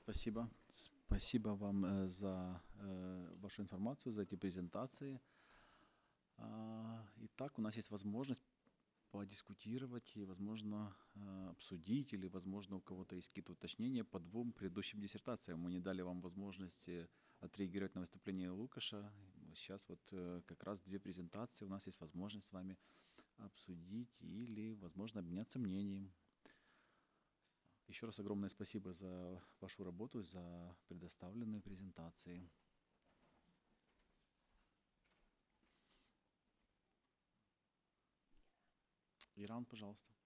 Спасибо. Спасибо вам за вашу информацию, за эти презентации. Итак, у нас есть возможность подискутировать и, возможно, обсудить, или, возможно, у кого-то есть какие-то уточнения по двум предыдущим диссертациям. Мы не дали вам возможности отреагировать на выступление Лукаша. Сейчас вот как раз две презентации. У нас есть возможность с вами обсудить или, возможно, обменяться мнением. Еще раз огромное спасибо за вашу работу, за предоставленные презентации. Иран, пожалуйста.